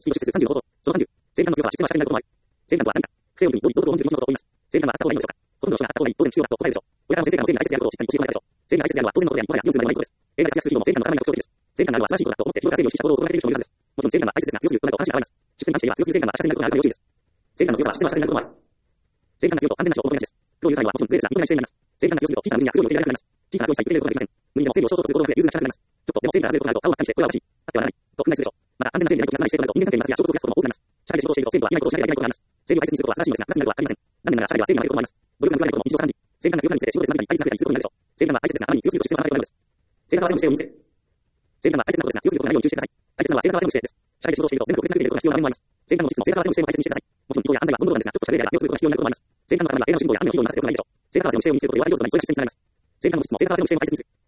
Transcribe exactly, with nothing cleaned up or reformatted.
スピード指数さんじゅうのこと。そのさんじゅう。正義感の強さは出現は社会になることもある。正義感とは何か。不正を理に道理道徳を論じる論じるのことを言います。正義感はあった方がいいのでしょうか。ほとんどの人があった方がいい、当然必要だと答えるでしょう。親からも正義感の正義が大切であることをしっかり教えてもらえたでしょう。正義が大切であるのは当然のことであり、もはやニュースでもないことです。映画で活躍する人も正義感の絡みが特徴的です。正義感があるのは素晴らしいことだと思って日頃から正義を意識した行動を心がけている人もいるはずです。もちろん正義感が大切ですが、強すぎることなどお話があります。出世に関して言えば強すぎる正義感が社会になることがあるため要注意です。正義感の強さは自然は社会になることもある。正義感が強いと安全な人を求めがちです。苦労を許さないはもちろんグレーですが、認めない姿勢になります。正義感が強すぎると小さな無理には苦労を入れられなくなります。小さな行為さえ受け入れることができません。無理でも正義を象徴する行動が増え、融通が利かなくなります。ちょっとでも正義が外れることがあると、他を感じて、これはおかしい。あってはならない。と訓練するでしょう。また、安全な正義がないと安らない性格など人間関係に摩擦や衝突を増やすことも多くなります。社会で仕事をしていると、正義はいないことをしなければいけないことがあります。正義を大切にすることは正しいのですが、正しいなどはありません。残念ながら社会では正義がないこともあります。努力が報われないことも日常茶飯事。正義感が強くなるにつれて仕事でつまずいたり、対立が増えたりすることになるでしょう。正義感は大切ですが、あまりに強すぎると失敗されることになるのです。正義感は正義の姿勢を見せ。正義感は大切なことですが、強すぎることがないように注意してください。大切なのは正義感は正義の姿勢です。社会で仕事をしていると全部国別な国でいることが必要な場面もあります。正義感の実質も正義感は正義の姿勢も大切にしてください。もちろん、意図や判断はどんどんなんですが、ちょっと喋れれば目をつぶることが必要になることもあります。正義感の絡みは映画の主人公や雨のヒーローになぜてことがないでしょう。正義感は正義の姿勢を見せることで弱い要素などにストレッチしてしまいます。正義感の実質も正義感は正義の姿勢も大切にする。